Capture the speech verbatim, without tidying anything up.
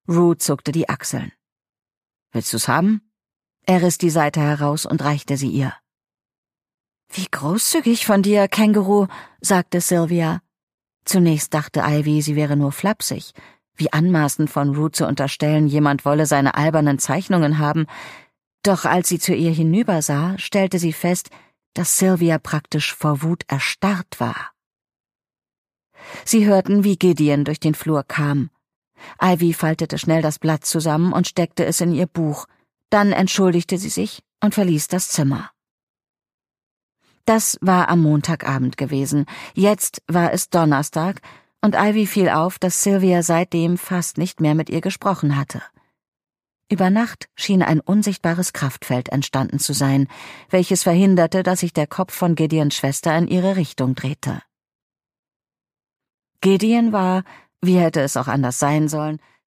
Rue zuckte die Achseln. »Willst du's haben?« Er riss die Seite heraus und reichte sie ihr. »Wie großzügig von dir, Känguru«, sagte Sylvia. Zunächst dachte Ivy, sie wäre nur flapsig. Wie anmaßend von Rue zu unterstellen, jemand wolle seine albernen Zeichnungen haben. Doch als sie zu ihr hinübersah, stellte sie fest, dass Sylvia praktisch vor Wut erstarrt war. Sie hörten, wie Gideon durch den Flur kam. Ivy faltete schnell das Blatt zusammen und steckte es in ihr Buch. Dann entschuldigte sie sich und verließ das Zimmer. Das war am Montagabend gewesen. Jetzt war es Donnerstag, und Ivy fiel auf, dass Sylvia seitdem fast nicht mehr mit ihr gesprochen hatte. Über Nacht schien ein unsichtbares Kraftfeld entstanden zu sein, welches verhinderte, dass sich der Kopf von Gideons Schwester in ihre Richtung drehte. Gideon war, wie hätte es auch anders sein sollen,